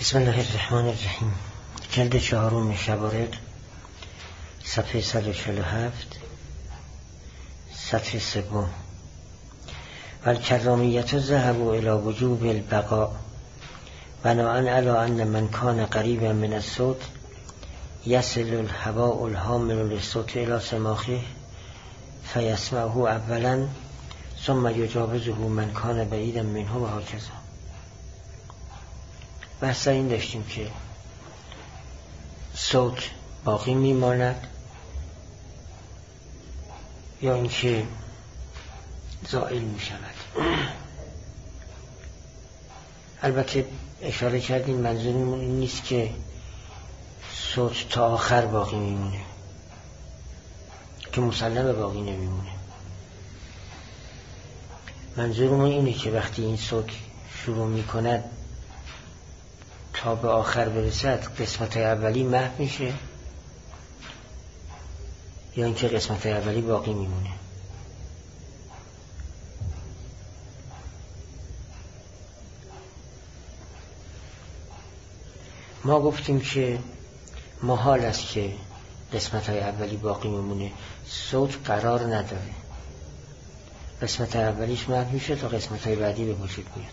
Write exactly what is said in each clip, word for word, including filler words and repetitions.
بسم الله الرحمن الرحیم. جلد چهارم شوارد، صفحه صد و چهل و هفت، سطر سوم. والکرامیت ذهب الی وجوب البقاء بناء علی ان من کان قریبا من الصوت یصل الهواء الحامل للصوت الی سماخه فیسمعه اولا ثم یجاوزه من کان بعیدا منه و هکذا. بحث این داشتیم که صوت باقی میماند یا اینکه زائل می شود. البته اشاره کردیم منظورمون این نیست که صوت تا آخر باقی میمونه، که مسلم باقی نمیمونه. منظورمون اینه که وقتی این صوت شروع می کند تا به آخر برسد قسمت اولی محو میشه یا اینکه قسمت اولی باقی میمونه. ما گفتیم که محال است که قسمت های اولی باقی میمونه، صوت قرار نداره، قسمت اولیش محو میشه تا قسمت های بعدی به وجود میاد.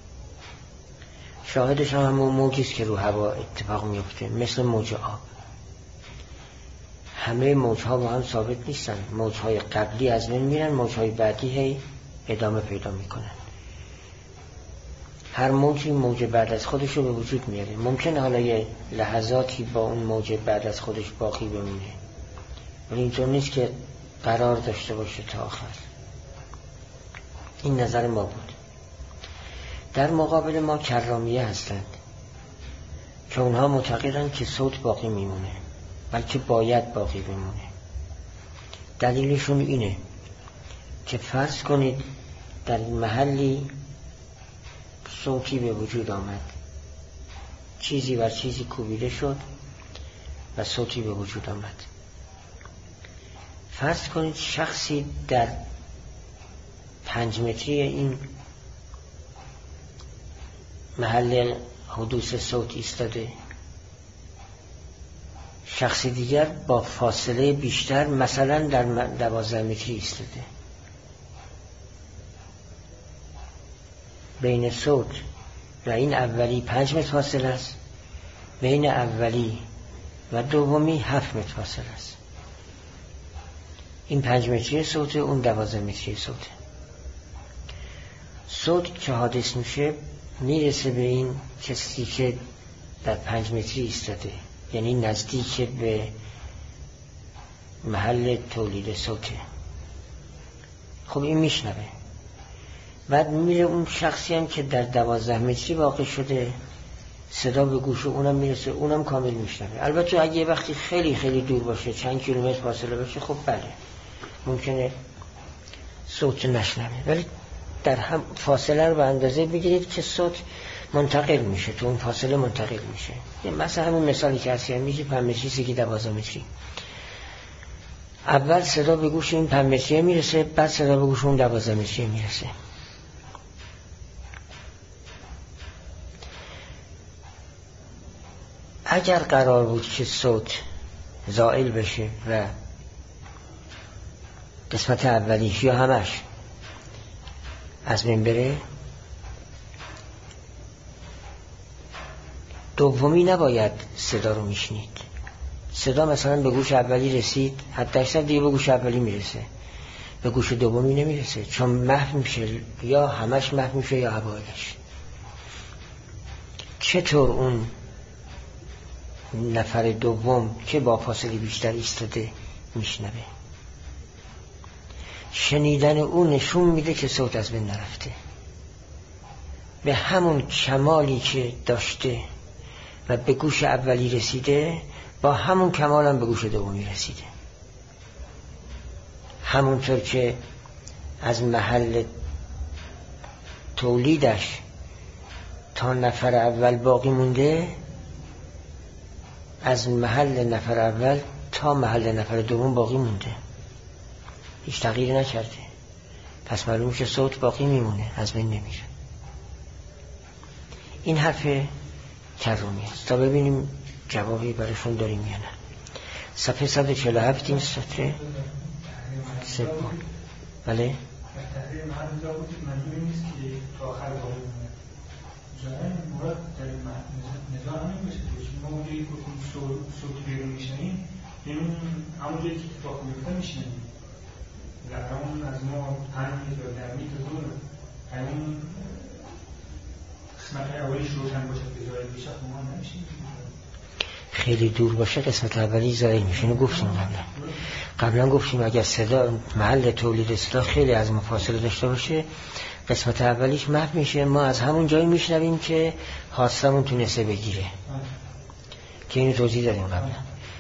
شاهدش هم همون موجی است که رو هوا اتفاق میفته، مثل موج آب. همه موجها با هم ثابت نیستن، موجهای قبلی از بین میرن، موجهای بعدی هی ادامه پیدا میکنن. هر موجی موج بعد از خودش رو به وجود میاره. ممکنه حالا یه لحظاتی با اون موج بعد از خودش باقی بمونه، ولی اینطور نیست که قرار داشته باشه تا آخر. این نظر ما بود. در مقابل ما کرامیه هستند که اونها معتقدند که صوت باقی میمونه، بلکه باید باقی بمونه. دلیلشون اینه که فرض کنید در محلی صوتی به وجود آمد، چیزی بر چیزی کوبیده شد و صوتی به وجود آمد. فرض کنید شخصی در پنج متری این محل حدوث صوت ایستاده، شخصی دیگر با فاصله بیشتر مثلا در دوازده متری ایستاده. بین صوت و این اولی پنج متر فاصله است، بین اولی و دومی هفت متر فاصله است. این پنج متری صوت، اون دوازده متری صوت. صوت که حادث میشه میرسه به این کسی که در پنج متری ایستاده، یعنی نزدیک به محل تولید صوته. خب این میشنوه، بعد میره اون شخصی هم که در دوازده متری واقع شده، صدا به گوش اونم میرسه، اونم کامل میشنوه. البته اگه وقتی خیلی خیلی دور باشه، چند کیلومتر فاصله باشه، خب بله ممکنه صوت نشنوه، ولی در هم فاصله رو به اندازه بگیرید که صوت منتقل میشه، تو اون فاصله منتقل میشه. مثلا همون مثالی که هستی میشه پنج متری سگی دوازده متری، اول صدا به گوش این پنج متری میرسه، بعد صدا به گوش اون دوازده متری میرسه. اگر قرار بود که صوت زائل بشه و قسمت اولیش یا همش از بین بره، دومی نباید صدا رو میشنید. صدا مثلا به گوش اولی رسید، حتی اکثر دیگه به گوش اولی میرسه، به گوش دومی نمیرسه، چون محو میشه، یا همش محو میشه یا اوایلش. چطور اون نفر دوم که با فاصله بیشتر ایستاده میشنوه؟ شنیدن اون نشون میده که صوت از بین نرفته، به همون کمالی که داشته و به گوش اولی رسیده، با همون کمال هم به گوش دومی رسیده. همونطور که از محل تولیدش تا نفر اول باقی مونده، از محل نفر اول تا محل نفر دوم باقی مونده، هیچ تغییری نکرده. پس معلوم که صوت باقی میمونه، از بین نمیره. این حرف کرامی است تا ببینیم جوابی براشون داریم یا نه. صفحه صد و چهل و هفت این سطر سوم. بله تحریر محل جا بود که منظوری نیست که تا آخر باقی بمونه. جایی مراد در نظام همین باشه که ما اونجایی که صوت بیرون میشنیم این همون جایی که اتفاق میفته میشنیم همون از ما پنج میتر در میتر دور همون قسمت اولیش روشن باشه که زایل بیشه ما نمیشیم. خیلی دور باشه قسمت اولی زایل میشه. اینو گفتیم قبلا قبلا گفتیم اگر صدا محل تولید صدا خیلی از ما فاصله داشته باشه قسمت اولیش محو میشه، ما از همون جایی میشنویم که حاسمون تونسته بگیره که اینو توضیح دادیم قبلا.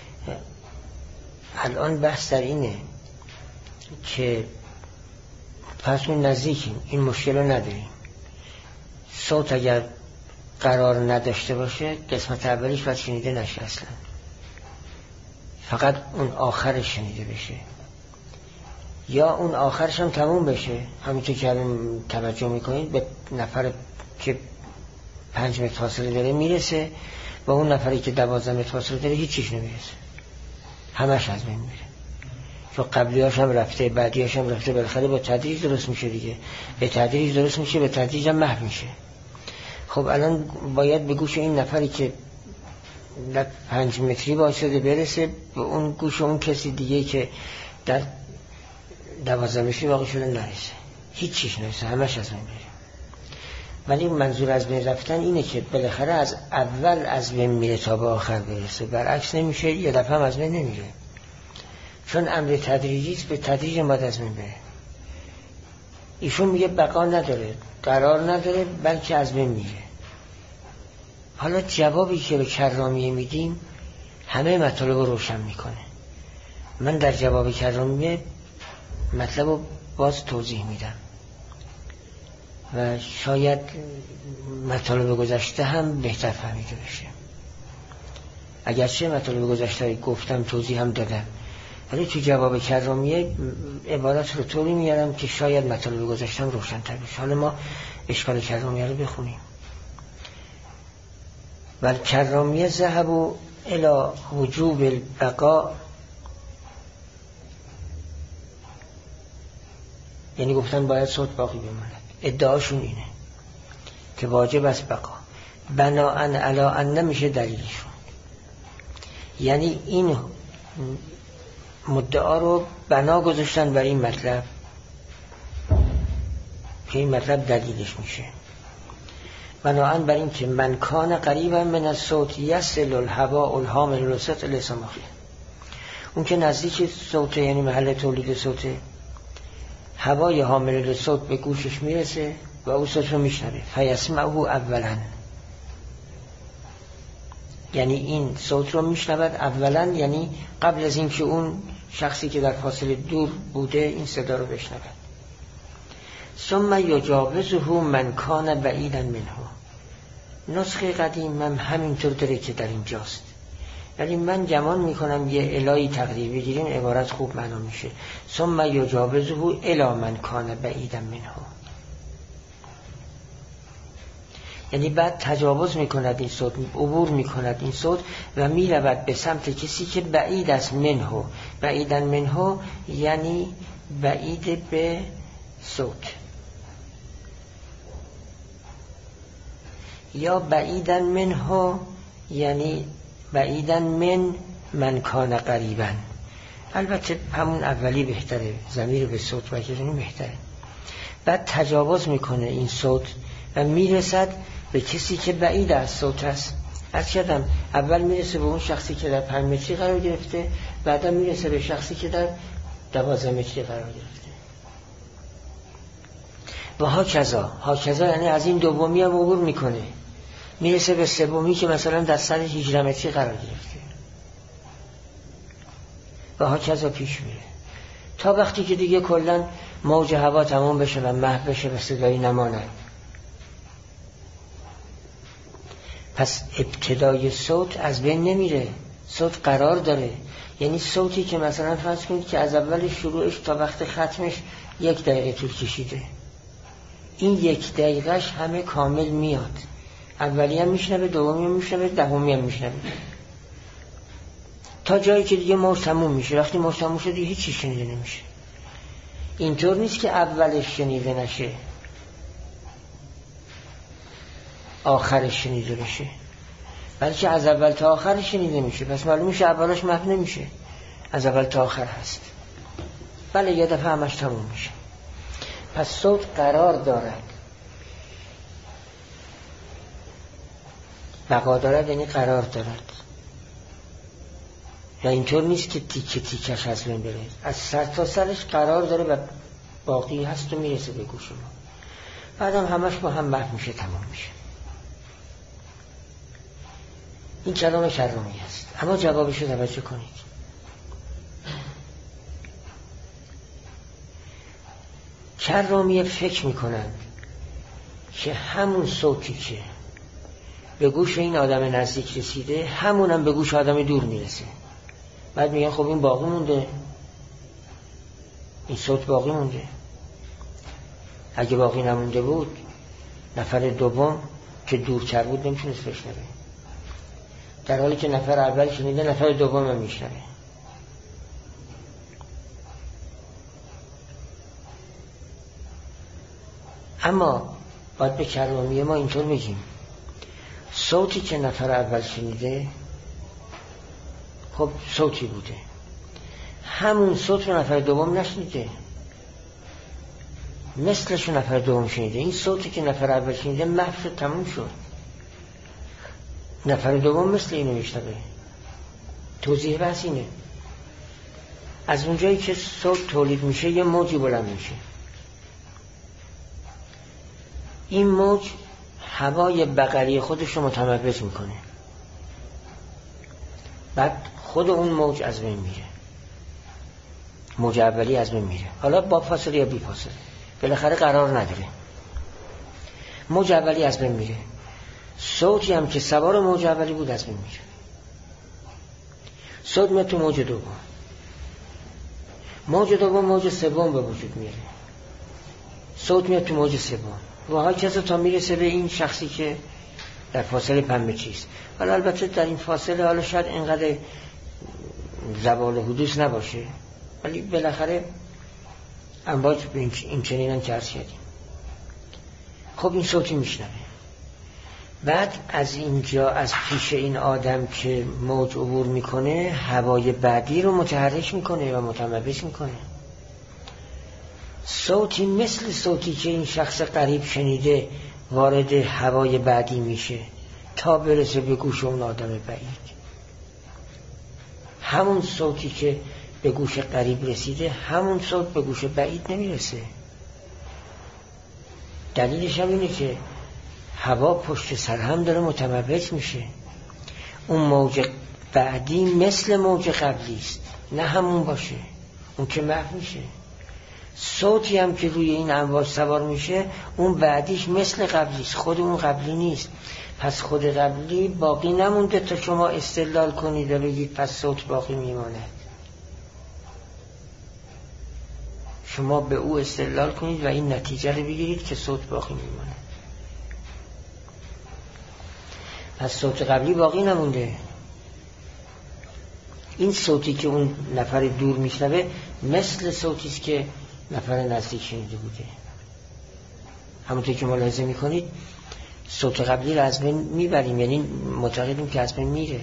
الان بحث در اینه که پس اون نزدیکیم این مشکل رو نداریم. صوت اگر قرار نداشته باشه قسمت اولیش باید شنیده نشه اصلا، فقط اون آخرش شنیده بشه یا اون آخرش هم تموم بشه. همینطور که الان توجه میکنید به نفر که پنج متر فاصله داره میرسه با اون نفری که دوازده متر فاصله داره هیچ چیز نمیرسه، همش از بین میره. چون قبلیاش هم رفته بعدیاش هم رفته، بالاخره با تدریج درست میشه دیگه، به تدریج درست میشه به تدریج هم محو میشه. خب الان باید به گوش این نفری که در پنج متری وایساده برسه به اون گوش اون کسی دیگه که در دوازده متری واقع شده نرسه، هیچ چیز نرسه، همش از بین میره. ولی منظور از بین رفتن اینه که بالاخره از اول از بین میره تا به آخر برسه، برعکس نمیشه یه دفعه هم از بین نمیره، چون امر تدریجی است، به تدریج ما از بین بره. ایشون میگه بقا نداره، قرار نداره، بلکه از بین میره. حالا جوابی که به کرامیه میدیم همه مطالب رو روشن میکنه. من در جواب کرامیه مطلب رو باز توضیح میدم و شاید مطالب گذشته هم بهتر فهمیده بشه. اگرچه مطالب گذشته گفتم توضیح هم دادم، ولی تو جواب کرامیه عبارت رو طوری میارم که شاید مطالب گذشته هم روشن تر بشه. حالا ما اشکال کرامیه رو بخونیم. و کرامیه ذهبوا الی وجوب البقاء، یعنی گفتن باید صوت باقی بماند. ادعاشون اینه که واجب است بقا، بناءً علی ان نمیشه دلیلشون. یعنی این مدعا رو بنا گذاشتن بر این مطلب که این مطلب دلیلش میشه، بناءً بر این که من کان قریبا من الصوت یصل الهواء الحامل للصوت لسماخی، اون که نزدیک صوت یعنی محل تولید صوت، هوای حامل للصوت به گوشش میرسه و او صوت رو میشنوه. فیسمعه اولا، یعنی این صوت رو میشنود اولا، یعنی قبل از این که اون شخصی که در فاصله دور بوده این صدا رو بشنود. ثم یجاوزه من کان بعیدا منه. نسخه قدیم هم همینطور داره که در اینجاست، یعنی من گمان میکنم یه الهی تقدیر بگیریم عبارت خوب معنا میشه. ثم یجاوزه الی من کان بعیدا منه، یعنی بعد تجاوز میکند این صوت، عبور میکند این صوت و میرود به سمت کسی که بعید است منه. بعیدا منه یعنی بعید به صوت، یا بعیدا منه یعنی بعیدا من من کان قریبا. البته همون اولی بهتره، ضمیر به صوت بگیریم بهتره. بعد تجاوز میکنه این صوت و میرسد به کسی که بعید از صوت است. از کردم اول میرسه به اون شخصی که در پنج متری قرار گرفته، بعدا میرسه به شخصی که در دوازده متری قرار گرفته و ها کذا. ها کذا یعنی از این دومی هم عبور میکنه، میرسه به سومی که مثلا در صد هجده متری قرار گرفته و ها کذا پیش میره تا وقتی که دیگه کلن موج هوا تمام بشه و محو بشه و صدایی نماند. پس ابتدای صوت از بین نمیره، صوت قرار داره. یعنی صوتی که مثلا فرض کنید که از اول شروعش تا وقت ختمش یک دقیقه طول کشیده، این یک دقیقهش همه کامل میاد، اولی هم میشنوه، دومی هم میشنوه، دهمی هم میشنوه، تا جایی که دیگه موج تموم میشه. وقتی موج تموم شد دیگه هیچی شنیده نمیشه. اینطور نیست که اولش شنیده نشه آخرش شنیده بشه، بلکه از اول تا آخرش شنیده میشه. پس معلوم میشه اولش محو نمیشه، از اول تا آخر هست. بله یه دفعه همش تموم میشه. پس صوت قرار دارد، بقا دارد یعنی قرار دارد. یا اینطور نیست که تیکه تیکش از بین بره، از سر تا سرش قرار داره و باقی هست و میرسه به گوش ما. بعدم همش با هم محو میشه، تمام میشه. این کلام کرامی است. اما جوابشو توجه کنید. کرامی فکر میکنند که همون صوتی که به گوش این آدم نزدیک رسیده همون هم به گوش آدم دور میرسه. بعد میگن خب این باقی مونده، این صوت باقی مونده. اگه باقی نمونده بود نفر دوم که دورتر بود نمیتونست بشنوه، در حالی که نفر اول شنیده نفر دوم هم میشنوه. اما باید به کرامی ما اینطور بگیم صوتی که نفر اول شنیده خب صوتی بوده، همون صوت رو نفر دوم نشنیده، مثلش نفر دوم شنیده. این صوتی که نفر اول شنیده محو شد، تموم شد. نفر دوم مثل اینو میشنوه. توضیح بحث اینه. از اونجایی که صوت تولید میشه یه موجی بلند میشه. این موج هوای بغلی خودش رو متمرکز میکنه، بعد خود اون موج از بین میره، موج اولی از بین میره، حالا با فاصله یا بی فاصله، بالاخره قرار نداره. موج اولی از بین میره، صوتی هم که سوار موج اولی بود از بین میره. صوت میاد تو موج دوم، موج دوم موج سوم به وجود میاره، صوت میاد تو موج سوم و ها کسا تا میرسه به این شخصی که در فاصله پنبه چیست. حالا البته در این فاصله حالا شاید اینقدر زوال حدوث نباشه، ولی بالاخره امواج این چنینن که عرض کردیم. خب این صوتی میشنوه. بعد از اینجا از پیش این آدم که موج عبور میکنه هوای بعدی رو متحرک میکنه و متمرکز میکنه. صوتی مثل صوتی که این شخص قریب شنیده وارد هوای بعدی میشه تا برسه به گوش اون آدم بعید. همون صوتی که به گوش قریب رسیده همون صوت به گوش بعید نمیرسه. دلیلش هم اینه که هوا پشت سر هم داره متمرکز میشه. اون موج بعدی مثل موج قبلی است، نه همون باشه، اون که محو میشه. صوتی هم که روی این امواج سوار میشه اون بعدیش مثل قبلی است، خود اون قبلی نیست. پس خود قبلی باقی نمونده تا شما استدلال کنید و بگید پس صوت باقی میماند. شما به او استدلال کنید و این نتیجه رو بگیرید که صوت باقی میماند. پس صوت قبلی باقی نمونده. این صوتی که اون نفر دور میشنوه مثل صوتی است که نفر نزدیک شنیده بوده. همونطور که ملاحظه میکنید صوت قبلی رو از بین میبریم، یعنی معتقدیم که از بین میره،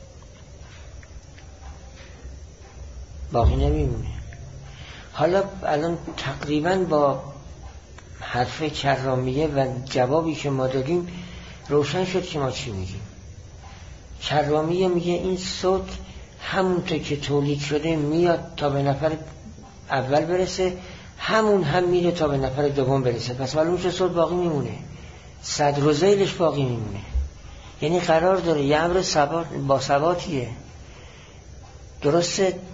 باقی نمیمونه. حالا الان تقریبا با حرف کرامیه و جوابی که ما دادیم روشن شد که ما چی میگیم. کرامیه میگه این صوت همونطور که تولید شده میاد تا به نفر اول برسه، همون هم میره تا به نفر دوم برسه. پس معلوم شد صوت باقی میمونه، صدر و ذیلش باقی میمونه. یعنی قرار داره یه امر ثبات با ثباتیه. درسته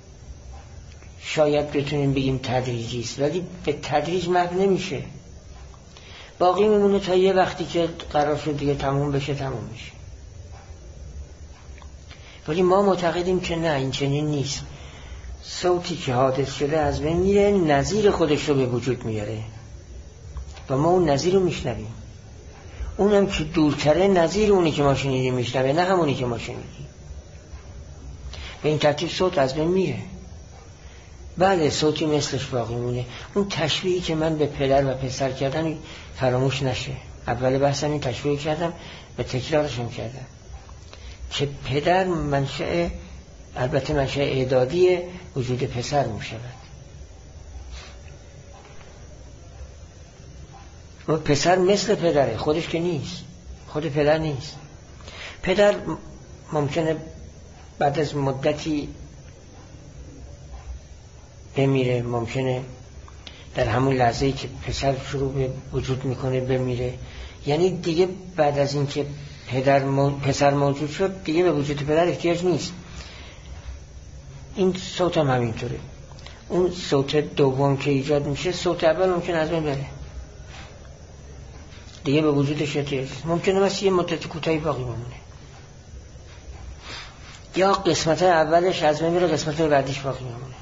شاید بتونیم بگیم تدریجی است، ولی به تدریج محو نمیشه، باقی میمونه تا یه وقتی که قرار شد دیگه تموم بشه تموم میشه. ولی ما معتقدیم که نه، این چنین نیست. صوتی که حادث شده از بین میره، نظیر خودش رو به وجود میاره و ما اون نظیر رو میشنویم. اونم که دورتره نظیر اونی که ما شنیدیم میشنوه، نه همونی که ما شنیدیم. به این ترتیب صوت از بین میره. بله صوتی مثلش باقی مونه. اون تشبیهی که من به پدر و پسر کردم فراموش نشه. اول بحثم این تشبیه کردم و تکرارشم کردم که پدر منشأ، البته منشأ اعدادی وجود پسر می شود. و پسر مثل پدره، خودش که نیست، خود پدر نیست. پدر ممکنه بعد از مدتی بمیره، ممکنه در همون لحظه‌ای که پسر شروع به وجود میکنه بمیره. یعنی دیگه بعد از اینکه پدر مو... پسر موجود شد دیگه به وجود پدر احتیاج نیست. این صوت هم همینطوره. اون صوت دوم که ایجاد میشه، صوت اول ممکنه از بین بره، دیگه به وجودش احتیاج نیست. ممکنه مثل یه مدت کوتاهی باقی بمونه، یا قسمت اولش از بین بره، قسمت بعدیش باقی بمونه.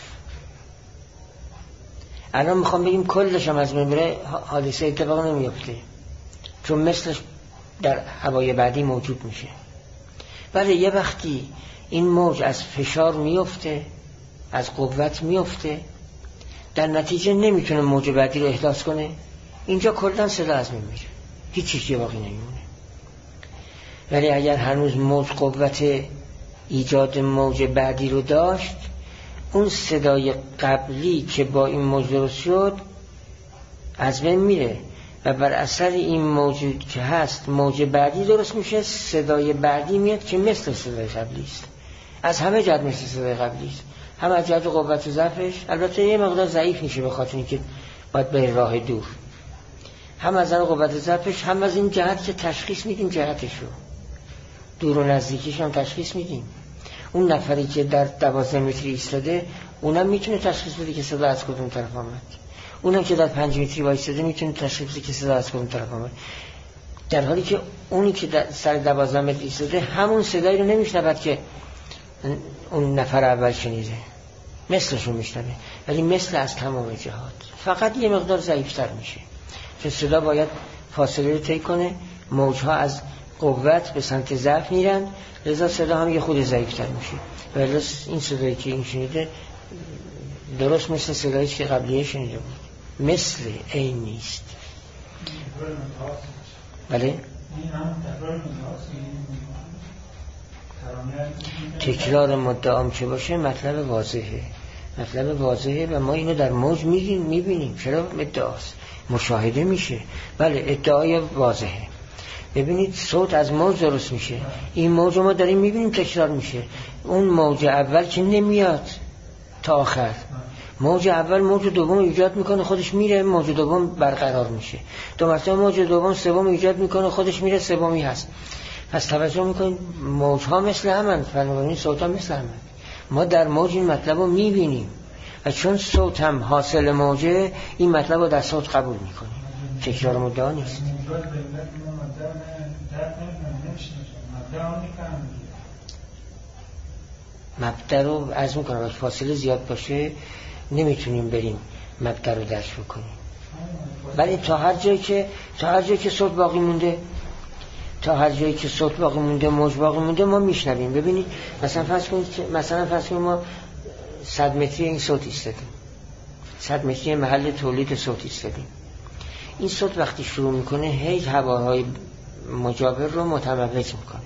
الان میخوام بگیم کلش هم از بین بره، حادثه اتفاق نمیفته، چون مثلش در هوای بعدی موجود میشه. ولی یه وقتی این موج از فشار میفته، از قوت میفته، در نتیجه نمیتونه موج بعدی رو احداث کنه، اینجا کلن صدا از بین میره، هیچ چیزی باقی نمیمونه. ولی اگر هنوز موج قوت ایجاد موج بعدی رو داشت، اون صدای قبلی که با این موج درست شد از بین میره و بر اثر این موجود که هست موج بعدی درست میشه، صدای بعدی میاد که مثل صدای قبلی است، از همه جهت مثل صدای قبلی است، هم از جهت قوت و ضعفش، البته یه مقدار ضعیف میشه به خاطر اینکه باید به راه دور، هم از نظر قوت و ضعفش، هم از این جهت که تشخیص میدیم جهتش رو، دور و نزدیکیش هم تشخیص میدیم. اون نفری که در دوازده متری ایستاده اونم میتونه تشخیص بده که صدا از کدوم طرف آمد، اونم که در پنج متری وایساده میتونه تشخیص بده که صدا از کدوم طرف آمد، در حالی که اونی که در سر دوازده متر ایستاده همون صدایی رو نمیشنود که اون نفر اول شنیده، مثلش رو میشنوه، ولی مثل از تمام جهات، فقط یه مقدار ضعیفتر میشه، چون صدا باید فاصله رو طی کنه، موجها از قوت به سمت ضعف میرن، لذا صدا هم یه خود ضعیفتر میشه. ولی این صدایی که این شنیده درست مثل صدایی که قبلیه شنیده بود، مثل این نیست. بله؟ تکرار مدعام که باشه مطلب واضحه، مطلب واضحه و ما اینو در موج میبینیم. چرا ادعاست؟ مشاهده میشه. بله ادعای واضحه. ببینید صوت از موج درست میشه، این موج ما داریم میبینیم تکرار میشه. اون موج اول که نمیاد تا آخر، موج اول موج دوم ایجاد میکنه، خودش میره، موج دوم برقرار میشه، دو مرتبه موج دوم سوم ایجاد میکنه، خودش میره، سومی هست. پس توجه میکنید موج ها مثل همند، بنابراین صوت ها مثل همند. ما در موج این مطلب رو میبینیم و چون صوت هم حاصل موجه، این مطلب رو در صوت قبول میکنیم، تکرار مدعا نیست. مبدأ رو عرض میکنم اگه فاصله زیاد باشه نمیتونیم بریم مبدأ رو درک بکنیم، ولی تا هر جایی که تا هر جایی که صوت باقی مونده، تا هر جایی که صوت باقی مونده، موج باقی مونده، ما میشنویم. ببینید مثلا فرض کنید که مثلا فرض کنید ما صد متری این صوت ایستادیم، صد متری محل تولید صوت ایستادیم. این صوت وقتی شروع میکنه هی هواهای مجاور رو متموج میکنه،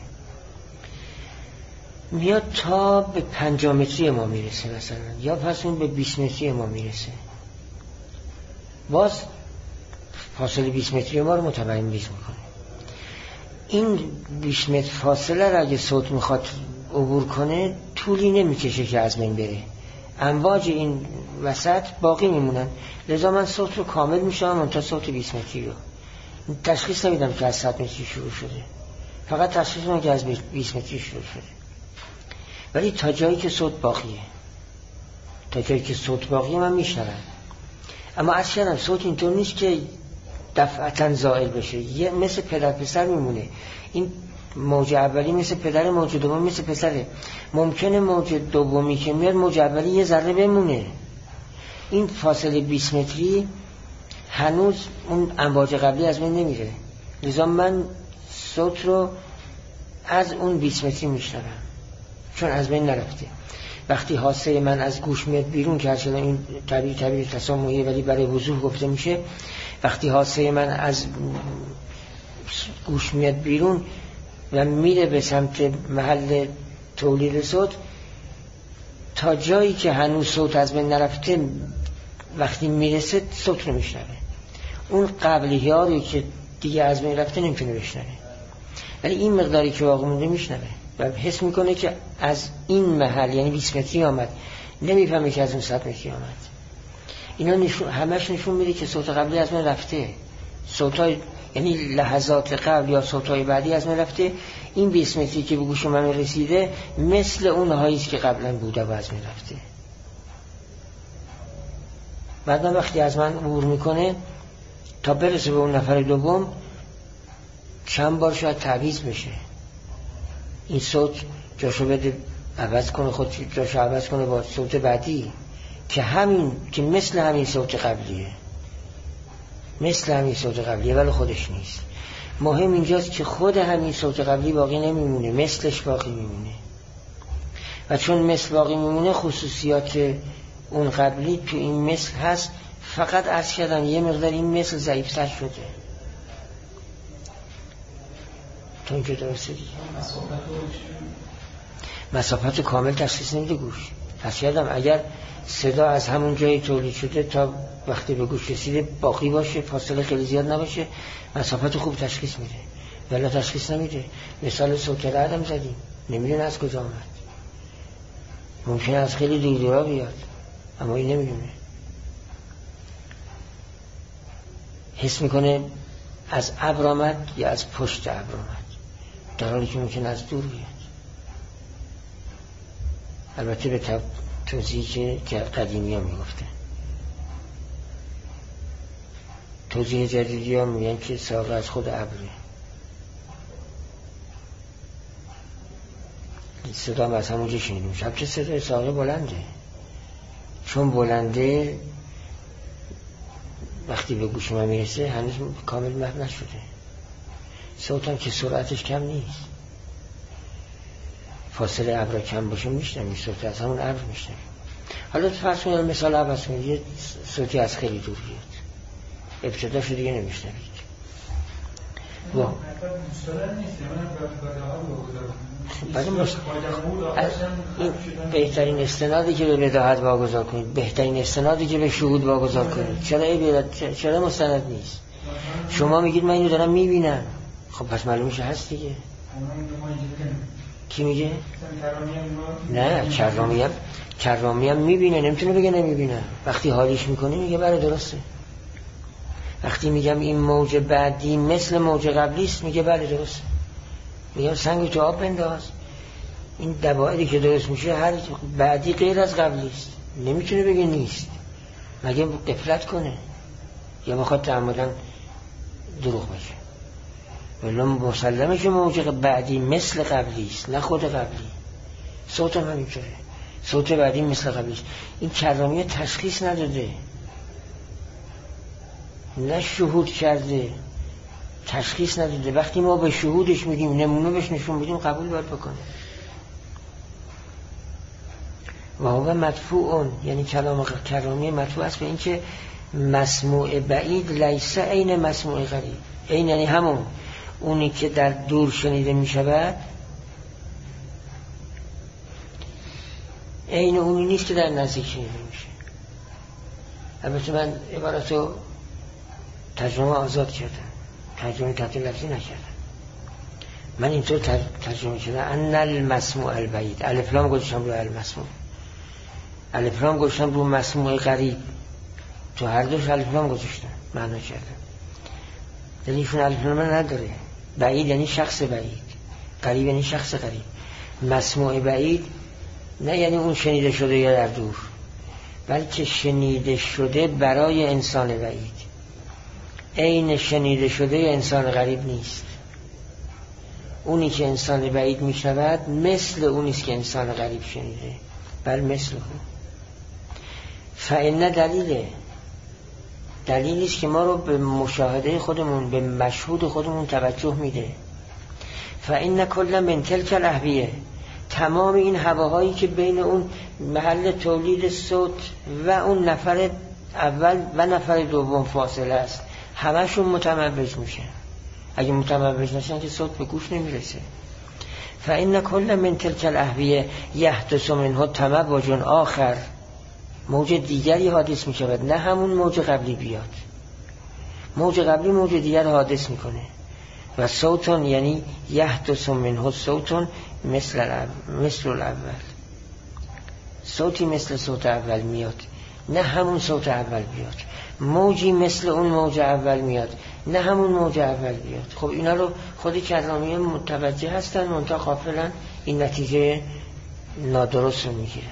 میاد تا به پنجاه متری ما میرسه مثلا، یا پس اون به بیست متری ما میرسه، باز فاصله بیست متری ما رو متموج میکنه. این بیست متر فاصله را اگه صوت میخواد عبور کنه طولی نمیکشه که از بین بره، امواج این وسط باقی میمونن، لذا من صوت رو کامل میشم تا صوت بیست متری رو تشخیص نمیدم که از صد متری شروع شده، فقط تشخیص میدم که از بیست متری شروع شده. ولی تا جایی که صوت باقیه، تا جایی که صوت باقیه من میشنوم. اما از شدم صوت اینطور نیست که دفعتاً زائل بشه، یه مثل پدر پسر میمونه. این موج اولی مثل پدر، موج دومی مثل پسره. ممکنه موج دومی که میاد موج اولی یه ذره بمونه، این فاصله بیست متری هنوز اون امواج قبلی از بین نمیره، لذا من صوت رو از اون بیست متری میشنوم چون از بین نرفته. وقتی حاسه من از گوش میاد بیرون که اصلا این تعبیر تعبیر تسامحیه ولی برای وضوح گفته میشه، وقتی حاسه من از گوش میاد بیرون و میره به سمت محل تولید صوت، تا جایی که هنوز صوت از بین نرفته وقتی میرسه صوت رو میشنوه. اون قبلی ها رو که دیگه از بین رفته نمیتونه بشنوه، ولی این مقداری که واقع مونده میشنوه و حس میکنه که از این محل یعنی بیست متری آمد، نمیفهمه که از اون صد متری آمد. اینا نشون همش نشون میده که صوت قبلی از من رفته، صوتای یعنی لحظات قبل یا صوتای بعدی از من رفته. این بیست متری که به گوش من رسیده مثل اون هاییست که قبلا بوده و از من رفته. بعدا وقتی از من عبور میکنه تا برسه به اون نفر دوم چند بار شاید تعویض بشه، این صوت جاشو بده عوض کنه، خود جاشو عوض کنه با صوت بعدی که همین که مثل همین صوت قبلیه، مثل همین صوت قبلیه ولی خودش نیست. مهم اینجاست که خود همین صوت قبلی باقی نمیمونه، مثلش باقی میمونه و چون مثل باقی میمونه خصوصیات اون قبلی تو این مثل هست. فقط عرض کردم یه مقدار این مثل ضعیف‌تر شده. تو اینجا درسته دیگه مسافت کامل تشخیص نمیده گوش. عرض کردم اگر صدا از همون جایی تولید شده تا وقتی به گوش رسیده باقی باشه، فاصله خیلی زیاد نباشه، مسافت خوب تشخیص میده، ولی تشخیص نمیده. مثال صوت رعدم زدیم، نمیدونه از کجا آمد، ممکنه از خیلی دور دورا بیاد اما این نمیدونه، حس میکنه از ابر آمد یا از پشت ابر آمد، در حالی که ممکنه از دور بیاد. البته به توضیحی که قدیمی ها میگفته. توضیح جدیدی ها میگن که ساقه از خود ابره. صدا هم از همونجا شنیدیم. شب چه صدای ساقه بلنده، چون بلنده وقتی به گوش من میرسه هنوز کامل محو نشده. صوت هم که سرعتش کم نیست، فاصله ابر کم باشه میشنم صوت از همون ابر میشنم. حالا فرض کنید مثال عوض کنید یه صوتی از خیلی دور بیاد، ابتداشو دیگه نمیشنوید. وا بعد مست... بهترین استنادی که به بداهت واگذار کنید، بهترین استنادی که به شهود واگذار کنید. چرا ای بیاد؟ چرا مستند نیست؟ شما میگید من اینو دارم میبینم، خب پس معلوم میشه هست دیگه. کی میگه؟ نه کرامی هم کرامی هم میبینه، نمیتونه بگه نمیبینه. وقتی حالیش میکنه میگه بله درسته. وقتی میگم این موج بعدی مثل موج قبلی است میگه بله درسته. میگم سنگ تو آب بنداز، این دبایری که درست میشه هر بعدی غیر از قبلی است، نمیتونه بگه نیست مگه غفلت کنه یا بخواد تعمدن دروغ بشه. ولی مسلمه که موج بعدی مثل قبلی است نه خود قبلی. صوت هم همینطوره، صوت بعدی مثل قبلی است. این کرامی تشخیص نداده، نه شهود کرده، تشخیص نداده. وقتی ما به شهودش میگیم نمونه بهش نشون بدیم قبول باید بکنه. و هو مدفوعون، یعنی کلام کرامی مدفوع است به این که مسموع بعید لیس عین مسموع قریب. این یعنی همون اونی که در دور شنیده می شود عین اونی نیست که در نزدیک شنیده میشه. البته من عبارتو ترجمه آزاد کردم، ترجمه تحت لفظی نکردم. من اینطور ترجمه کردم ان المسموع البعید، الف لام گذاشتم رو المسموع، الف لام گذاشتم رو مسموع قریب، تو هر دوش الف لام گذاشتم معنا کردم. دلیشون الف لام نداره. بعید یعنی شخص بعید، قریب یعنی شخص قریب. مسموع بعید نه یعنی اون شنیده شده یا در دور، بلکه شنیده شده برای انسان بعید. عین شنیده شده انسان غریب نیست. اونی که انسان بعید میشنود مثل اونیست که انسان غریب شنیده، بل مثل او. فإن دلیله دلیلی است که ما رو به مشاهده خودمون، به مشهود خودمون توجه میده. فإن کل من تلک الاهویه، تمام این هواهایی که بین اون محل تولید صوت و اون نفر اول و نفر دوم فاصله است، همشون متموج میشه. اگه متموج نشن که صوت به گوش نمیرسه. فإن کل من تلک الاهویه یحدث منه تموج آخر، موج دیگری حادث میشود، نه همون موج قبلی بیاد. موج قبلی موج دیگر حادث میکنه. و صوتون یعنی یحدث منه صوتون مثل الاول، مثل الاول، صوتی مثل صوت اول میاد، نه همون صوت اول بیاد. موجی مثل اون موج اول میاد، نه همون موج اول بیاد. خب اینا رو خودی کلامیه متوجه هستن، منتها غافلن، این نتیجه نادرست رو میگیرند.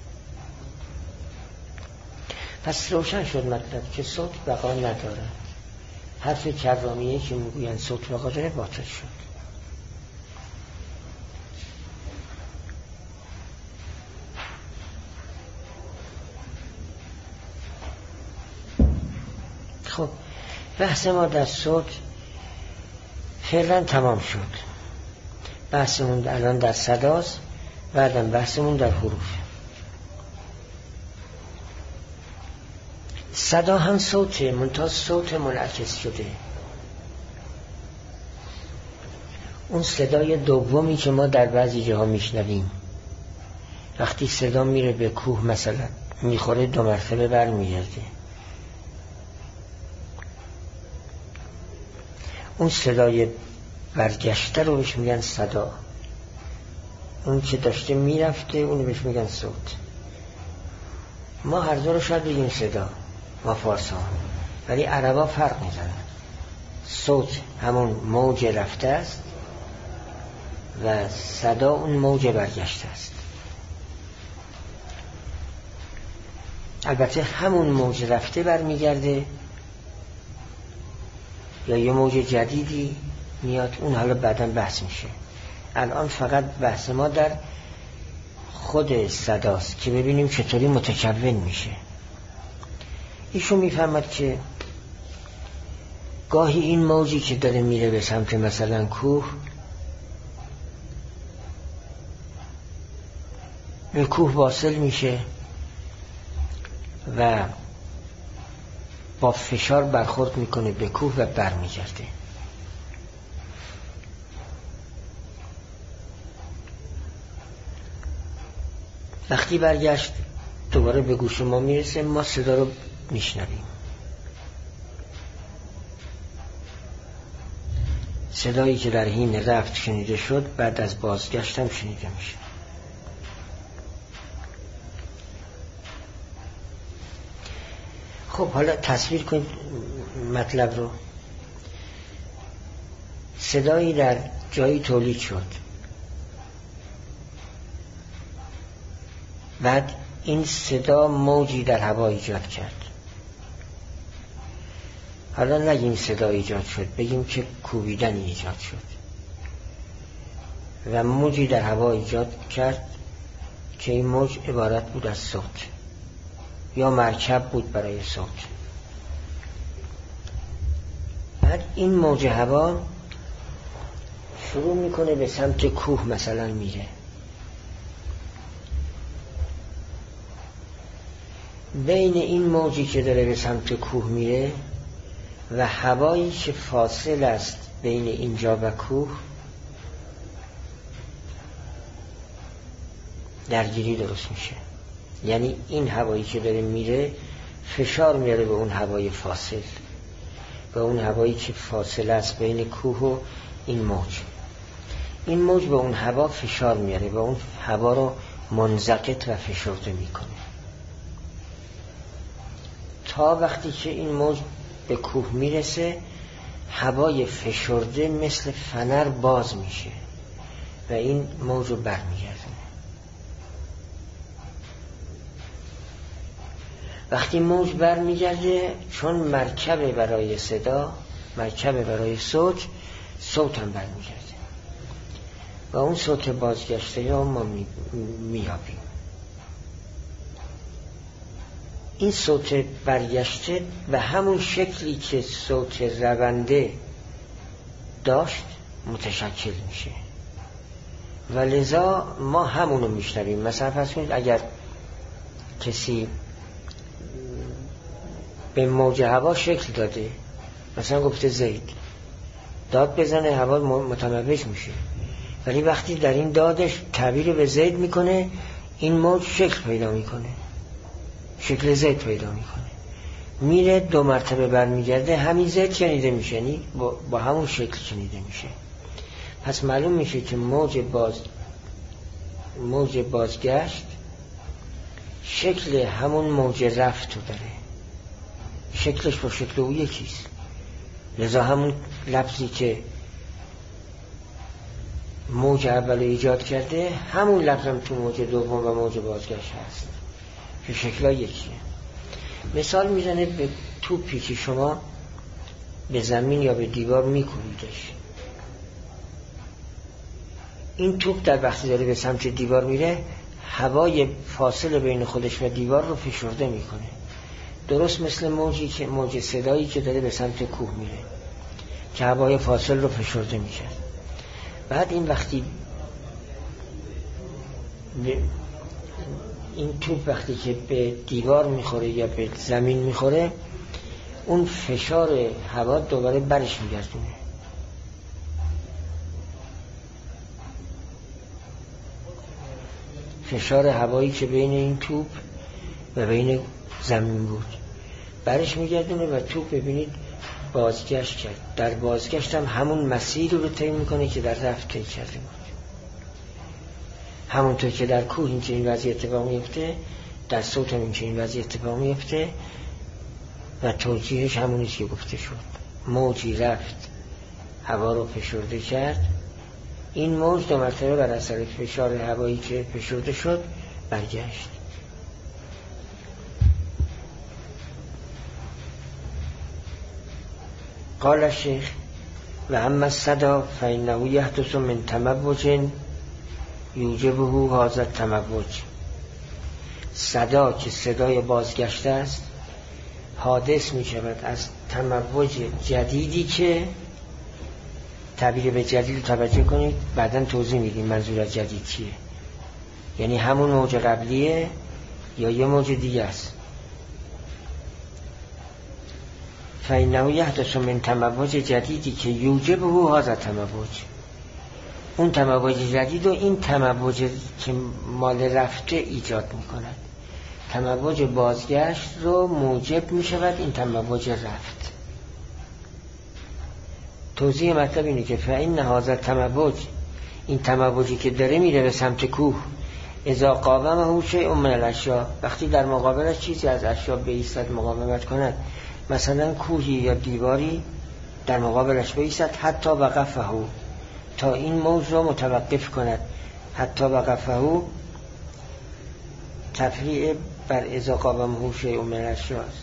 پس روشن شد مطلب که صوت بقا نداره. حرف کلامیه که میگوین صوت بقا داره باطل شد. خب بحث ما در صوت فعلا تمام شد. بحثمون الان در صداست، بعدم بحثمون در حروف. صدا هم صوته، منتها صوت منعکس شده. اون صدای دومی که ما در بعضی جاها میشنویم، وقتی صدا میره به کوه مثلا میخوره دو مرتبه بر میگرده، اون صدای برگشته رو بهش میگن صدا. اون که داشته میرفته اون بهش میگن صوت. ما هر دو رو شاید بگیم صدا، ما فارسا، ولی عربا فرق میزنن. صوت همون موج رفته است و صدا اون موج برگشته است. البته همون موج رفته برمیگرده یا یه موج جدیدی میاد، اون حالا بعداً بحث میشه. الان فقط بحث ما در خود صداست که ببینیم چطوری متکون میشه. ایشون میفهمد که گاهی این موجی که داره میره به سمت مثلا کوه، به کوه واصل میشه و با فشار برخورد میکنه به کوه و بر میگرده. وقتی برگشت دوباره به گوش ما میرسه، ما صدا رو میشنویم. صدایی که در حین رفت شنیده شد بعد از بازگشت هم شنیده میشه. خب حالا تصویر کنید مطلب رو. صدایی در جایی تولید شد، بعد این صدا موجی در هوا ایجاد کرد. حالا نگیم صدا ایجاد شد، بگیم که کوبیدن ایجاد شد و موجی در هوا ایجاد کرد که این موج عبارت بود از صوت یا مرکب بود برای صوت. بعد این موج هوا شروع میکنه به سمت کوه مثلا میره. بین این موجی که داره به سمت کوه میره و هوایی که فاصل است بین اینجا و کوه درگیری درست میشه. یعنی این هوایی که داره میره فشار میاره به اون هوای فاصل، به اون هوایی که فاصله است بین کوه و این موج. این موج به اون هوا فشار میاره، به اون هوا رو منزقط و فشرده میکنه تا وقتی که این موج به کوه میرسه هوای فشرده مثل فنر باز میشه و این موج رو برمیگردونه. وقتی موج برمیگرده، چون مرکب برای صدا، مرکب برای صوت، صوت هم برمیگرده و اون صوت بازگشته یا ما میابیم. این صوت برگشته و همون شکلی که صوت رونده داشت متشکل میشه و لذا ما همونو میشنویم. مثلا فرض کنید اگر کسی به موج هوا شکل داده، مثلا گفته زید، داد بزنه هوا متموج میشه، ولی وقتی در این دادش تعبیر به زید میکنه این موج شکل پیدا میکنه، شکل زید پیدا میکنه، میره دو مرتبه برمیگرده همین زید شنیده میشه، یعنی با, با همون شکل شنیده میشه. پس معلوم میشه که موج باز موج بازگشت شکل همون موج رفت رو داره، شکلش با شکل او یکیست. لذا همون لفظی که موج اول ایجاد کرده همون لفظ هم تو موج دوم و موج بازگشت هست که شکلها یکیه. مثال میزنه به توپی که شما به زمین یا به دیوار میکوبیدش، این توپ در وقتی داره به سمت دیوار میره هوای فاصله بین خودش و دیوار رو فشرده میکنه، درست مثل موجی که موج صدایی که داره به سمت کوه میره که هوای فاصل رو فشرده میشه. بعد این وقتی این توپ وقتی که به دیوار میخوره یا به زمین میخوره اون فشار هوا دوباره برش میگردونه، فشار هوایی که بین این توپ و بین زمین بود برش میگردونه و توپ ببینید بازگشت کرد. در بازگشت هم همون مسیر رو طی میکنه که در رفت طی کرده بود. همونطور که در کوه این چنین وضعی اتفاق میفته در صوت هم این چنین وضعی اتفاق میفته و توجیهش همونیست که گفته شد. موجی رفت هوا رو فشرده کرد، این موج دو مرتبه بر اثر فشار هوایی که فشرده شد برگشت. قال الشیخ و اما الصدا فإنه یحدث من تموج یوجبه هذا التموج. صدا که صدای بازگشته است حادث می شود از تموج جدیدی که تعبیر به جدید توجه کنید، بعداً توضیح میدیم منظور از جدید چیه، یعنی همون موج قبلیه یا یه موج دیگه است. فإنه یحدث من تموج جدیدی که یوجبه هذا التموج، اون تموج جدید و این تموج که مال رفته ایجاد میکند، تموج بازگشت رو موجب میشود این تموج رفت. توضیح مطلب اینه که فإن هذا التموج، این تموجی که داره میره به سمت کوه، اذا قاومه شیء من الاشیاء، وقتی در مقابلش چیزی از اشیاء بایستد مقاومت کند، مثلا کوهی یا دیواری در مقابلش بایستد، حتی وقفه، تا این موج رو متوقف کند. حتی وقفه تفریع بر اذا قاومه شیء من الاشیاء است،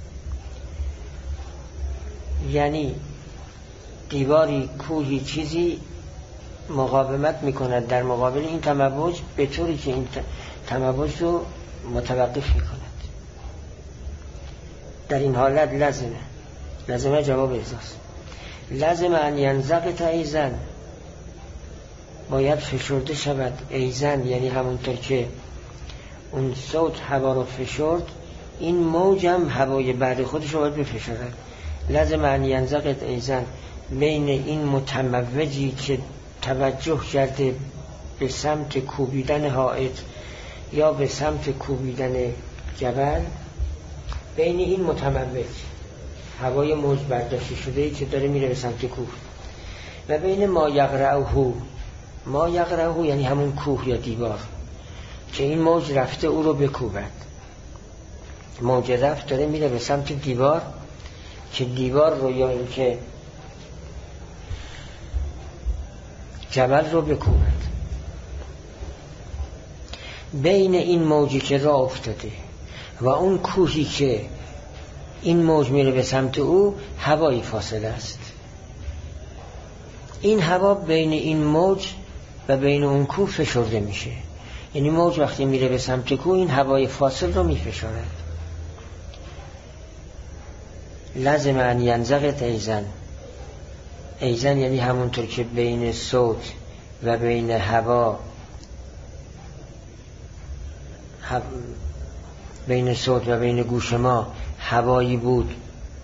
یعنی دیواری، کوهی، چیزی مقاومت میکند در مقابل این تموج به طوری که این تموج رو متوقف میکند. در این حالت لازمه لازمه جواب احساس لازم ان ینزقط ایزن، باید فشرده شود ایزن، یعنی همونطور که اون صوت هوا رو فشرد این موج هم هوای بعد خودش رو باید بفشرد. لازم ان ینزقط ایزن، بین این متموجی که توجه کرده به سمت کوبیدن حائط یا به سمت کوبیدن جبل، بین این متموج هوای موج برداشته شده که داره میره به سمت کوه و بین ما یقرعه، ما یقرعه یعنی همون کوه یا دیوار که این موج رفته او رو بکوبد. موج رفت داره میره به سمت دیوار که دیوار رو یا این که جبل رو بکوبد. بین این موجی که راه افتاده و اون کوهی که این موج میره به سمت او هوایی فاصله است. این هوا بین این موج و بین اون کوه فشرده میشه، یعنی موج وقتی میره به سمت کوه این هوای فاصل رو میفشارد. لازم ان ینزغت ایزن. ایزن یعنی همونطور که بین صوت و بین هوا هب... بین صوت و بین گوش ما هوایی بود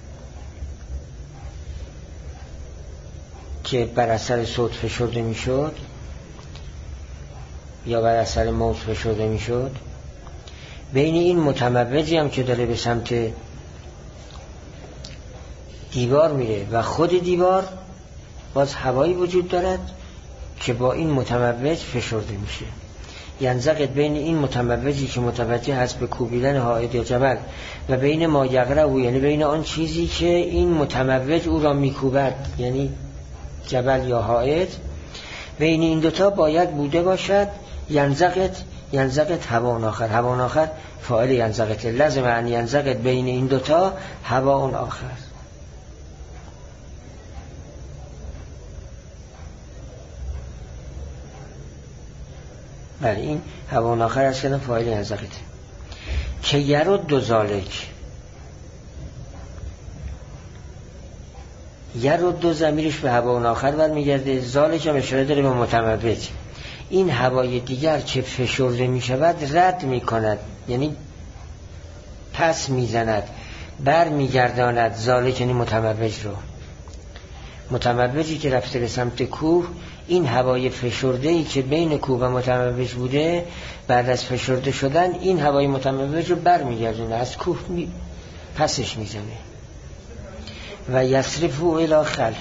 که بر اثر صوت فشرده می شد یا بر اثر موج فشرده می شد، بین این متموجی هم که داره به سمت دیوار میره و خود دیوار باز هوایی وجود دارد که با این متموج فشرده میشه. ینزغت بین این متموجی که متوجه هست به کوبیدن حائط یا جبل و بین ما یقرأ او، یعنی بین آن چیزی که این متموج او را میکوبد، یعنی جبل یا حائط، بین این دوتا باید بوده باشد ینزغت. ینزغت هوا آخر، هوا آخر فاعل ینزغت، لازم ان ینزغت بین این دوتا هوا اون آخر. بله این هوا آخر است که فاعل ینزغت. که یرد دو ذالک، یرد دو ضمیرش به هوا آخر برمیگرده، ذالک هم اشاره داره به متموج. این هوای دیگر که فشرده می شود رد می کند، یعنی پس می زند، بر می گرداند ذالک یعنی متموج رو. متموجی که رفته به سمت کوه، این هوای فشرده‌ای که بین کوه و متموج بوده بعد از فشرده شدن این هوای متموج رو بر می گردونه، از کوه می پسش می زنه. و یصرفو الی خلف،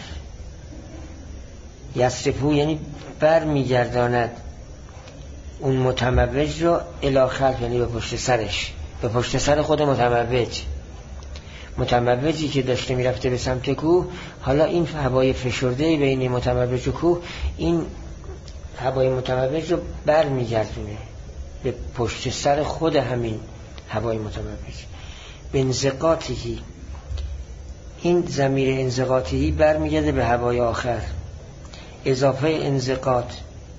یصرفو یعنی بر می گرداند اون متموج رو الی خلف، یعنی به پشت سرش، به پشت سر خود متموج. متموجی که داشته می رفته به سمت کوه، حالا این هوای فشرده بین متموج و کوه این هوای متموج رو بر می گردونه به پشت سر خود همین هوای متموج. به انزقاطی، این ضمیر انزقاطی بر می گرده به هوای آخر. اضافه انزقاط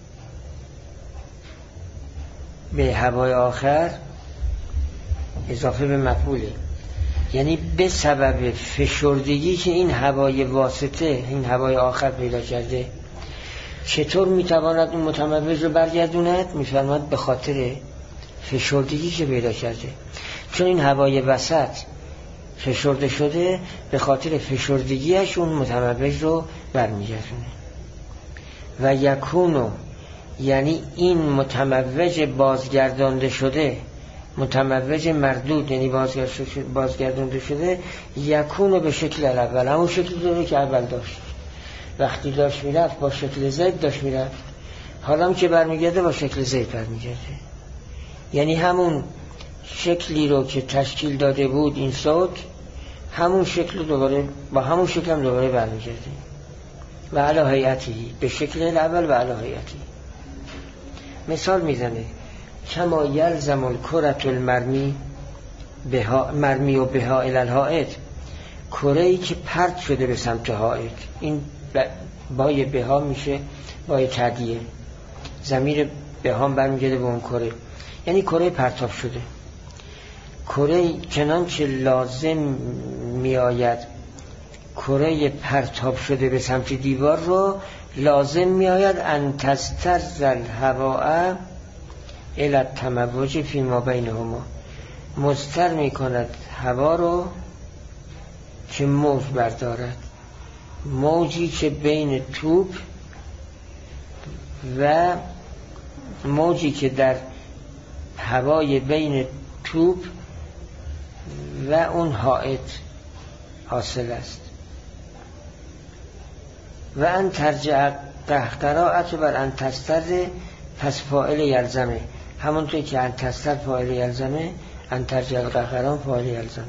به هوای آخر اضافه به مفعوله، یعنی به سبب فشردگی که این هوای واسطه، این هوای آخر پیدا کرده. چطور میتواند اون متموج رو برگردوند؟ میفرماد به خاطر فشردگی که پیدا کرده، چون این هوای وسط فشرده شده، به خاطر فشردگیش اون متموج رو برمیگردونه. و یکونو یعنی این متموج بازگردانده شده، متموج مردود یعنی بازگردانده شده، یکونو به شکل اول، همون شکل داره که اول داشت. وقتی داشت میرفت با شکل زید داشت میرفت، حالا هم که برمیگرده با شکل زید برمیگرده، یعنی همون شکلی رو که تشکیل داده بود این صوت، همون شکل دوباره با همون شکل هم دوباره برمیگرده. و علی هیئتی، به شکل اول و علی هیئتی. مثال میزنه کما یلزم الکرة المرمی بها، مرمی و بها الی الحائط، کره‌ای که پرت شده به سمت حائط، این بای بها میشه بای تعدیه، ضمیر بها برمیگرده به اون کره، یعنی کره پرتاب شده. کره چنانچه لازم میآید کره پرتاب شده به سمت دیوار رو، لازم میآید ان تسترز الهواء الی التموج فی ما بینهما، مضطر میکند هوا رو که موج بردارد، موجی که بین توپ و موجی که در هوای بین توپ و اون حائط حاصل است. و ان ترجع قهقراءت بر ان تستر، پس فاعل یلزمه، همونطور که ان تستر فاعل یلزمه، ان ترجع قهقراء فاعل یلزمه،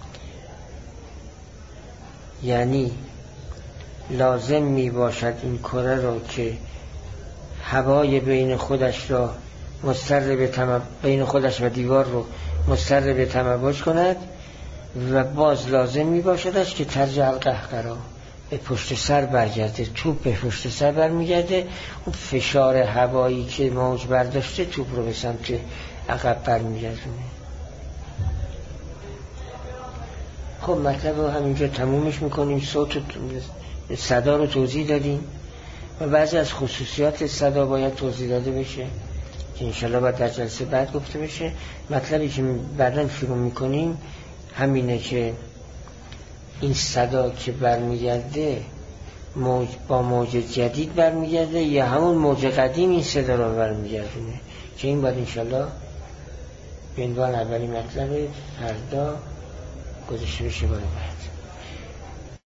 یعنی لازم می باشد این کره رو که هوای بین خودش را مضطر به تمام، بین خودش و دیوار رو مضطر به تموج کند، و باز لازم می باشدش که ترجع القهقرا، به پشت سر برگرده، توپ به پشت سر برمیگرده، اون فشار هوایی که موج برداشته توپ رو به سمت عقب برمیگردونه. خب مطلب رو همینجا تمومش میکنیم. صوت صدا رو توضیح دادیم و بعضی از خصوصیات صدا باید توضیح داده بشه که انشالله باید در جلسه بعد گفته بشه. مطلبی که بعداً شروع میکنیم همینه که این صدا که برمیگرده موج با موج جدید برمیگرده یا همون موج قدیم این صدا رو برمیگردونه، که این باید انشالله به عنوان اولی مطلب فردا گذاشته بشه برای بعد.